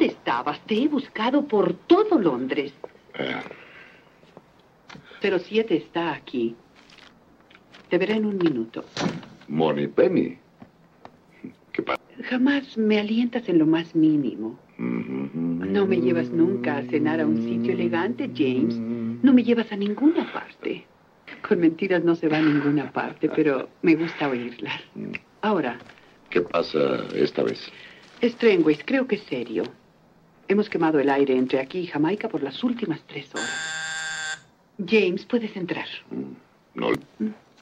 ¿Dónde estabas? Te he buscado por todo Londres. 07 está aquí. Te veré en un minuto. Moneypenny. ¿Qué pasa? Jamás me alientas en lo más mínimo. No me llevas nunca a cenar a un sitio elegante, James. No me llevas a ninguna parte. Con mentiras no se va a ninguna parte, pero me gusta oírlas. Ahora. ¿Qué pasa esta vez? Strangways, creo que es serio. Hemos quemado el aire entre aquí y Jamaica por las últimas 3 horas. James, puedes entrar. No.